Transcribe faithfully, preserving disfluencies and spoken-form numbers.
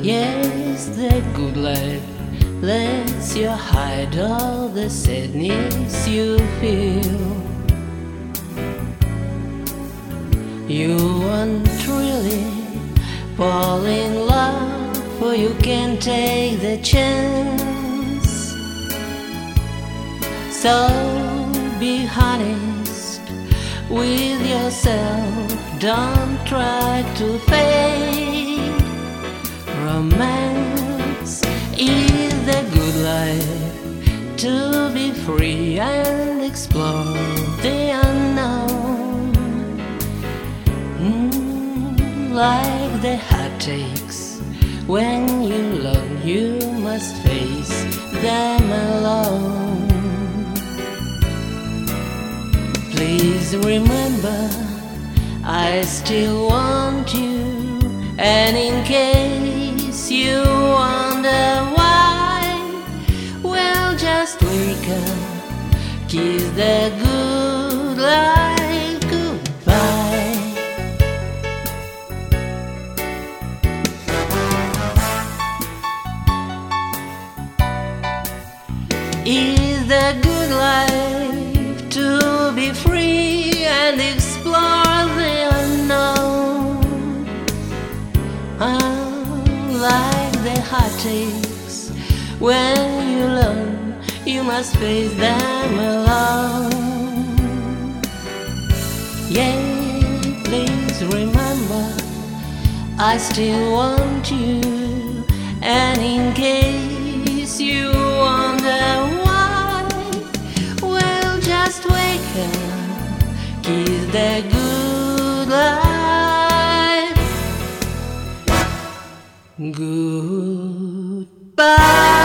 Yes, the good life lets you hide all the sadness you feel. You won't really fall in love, for you can take the chance. So be honest with yourself, don't try to fake. Romance is the good life, to be free and explore the unknown. mm, Like the heartaches, when you learn you must face them alone. Please remember, I still want you, and in case you wonder why, well, just wake up, kiss the good life goodbye. Is the good life to be free and explore the unknown? Like the heartaches, when you learn you must face them alone. Yeah, please remember, I still want you, and in case you wonder why, well, just wake up, kiss the good life goodbye.